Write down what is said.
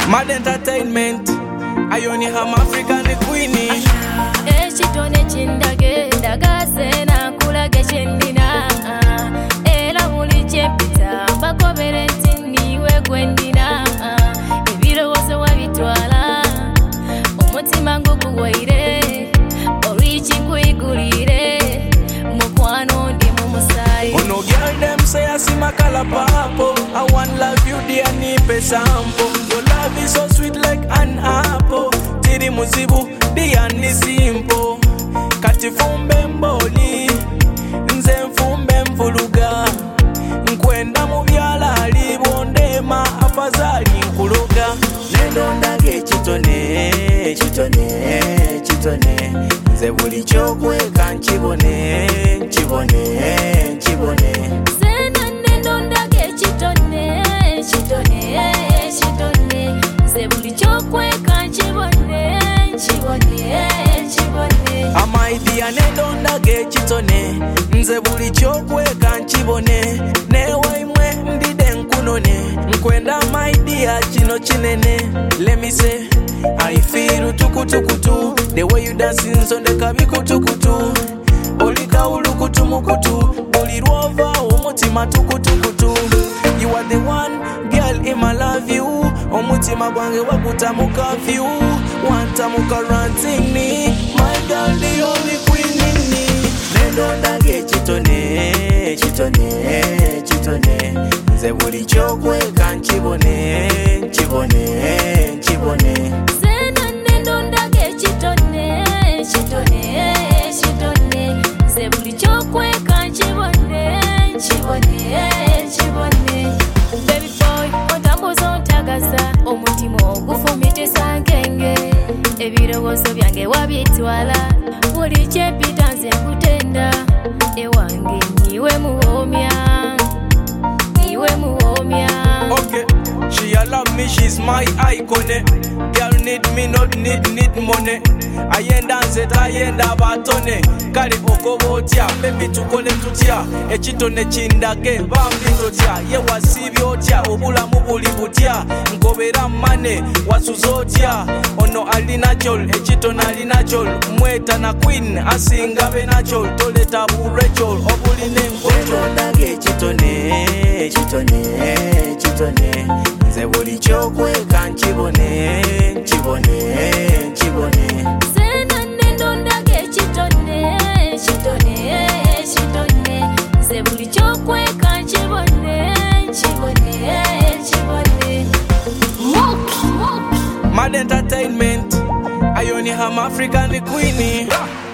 Mad Entertainment, I only am African queenie. Chitone chindage ndagase na kulage chendina era buli chepita bakobere ntiniwe gwendina ebiro wose wabitwala umutima ngukuwaire orichi kuigulire mukwano ndi mumusayi. Oh no girl them say I see my color purple. I want love you dear nipe sample. Your love is so sweet like an apple. Tiri muzibu dia ni simple. Kati fumbe mboli nze mfumbe mvuluga nkwenda mu byala libondema afazali nkuloga nendo ndage chitone chitone chitone nze buli chokweka nchibone nchibone nchibone sena nendo ndage chitone chitone chitone nze buli chokweka nchibone nchibone nchibone amaidia nendo ndage chitone nze buli chokweka nchibone newe imwe ndide nkunone nkwenda maidia chino chinene. Let me say I feel tukutukutu the way you dancing so the kabikutukutu olika ulukutu mukutu olirwova umutima tukutukutu. You are the one girl in my love you umutima gwange wakuta mukafyu wanta mukarantini my girl the only queen in me. Nendo ndage chitone chitone chitone nze buli chokweka nchibone nchibone nchibone sena nendo ndage chitone chitone chitone nze buli chokweka nchibone nchibone nchibone. Baby boy ontambuza ontagaza omutima ogufumitisa nkenge ebirowoozo byange wabitwala buli kyempita nze nkutenda ewange niwe muwomya niwe muwomya. Okay, she a love me, she's my icon. Girl need me, not need money. I ain't dance it, I ain't abatone. Kali okobotya, baby tukole tutya. Echitone chindage, bambi totya. Ye wasibyotya, obulamu buli butya. Nkobera mane, wasuzotya. Ono alina chol, echitone alina chol. Mweta na queen, asinga bena chol. Toleta burechol, obuline mkochol. Ndage chitone, chitone, chitone. Nze buli chokweka nchibone, nchibone, nchibone. Sena nendo ndage chitone, chitone, chitone. Nze buli chokweka nchibone, nchibone, nchibone. Moki, moki. Mad Entertainment, I only am African queenie.